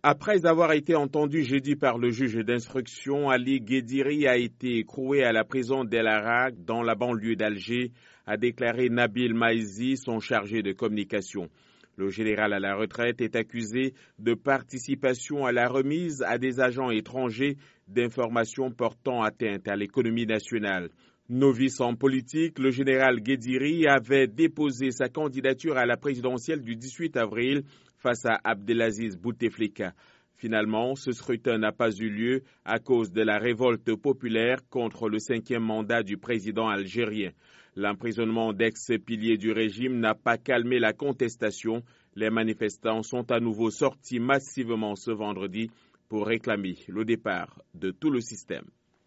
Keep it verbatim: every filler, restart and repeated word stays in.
Après avoir été entendu jeudi par le juge d'instruction, Ali Guediri a été écroué à la prison d'El Arak dans la banlieue d'Alger, a déclaré Nabil Maïzi, son chargé de communication. Le général à la retraite est accusé de participation à la remise à des agents étrangers d'informations portant atteinte à l'économie nationale. Novice en politique, le général Guediri avait déposé sa candidature à la présidentielle du dix-huit avril face à Abdelaziz Bouteflika. Finalement, ce scrutin n'a pas eu lieu à cause de la révolte populaire contre le cinquième mandat du président algérien. L'emprisonnement d'ex-piliers du régime n'a pas calmé la contestation. Les manifestants sont à nouveau sortis massivement ce vendredi pour réclamer le départ de tout le système.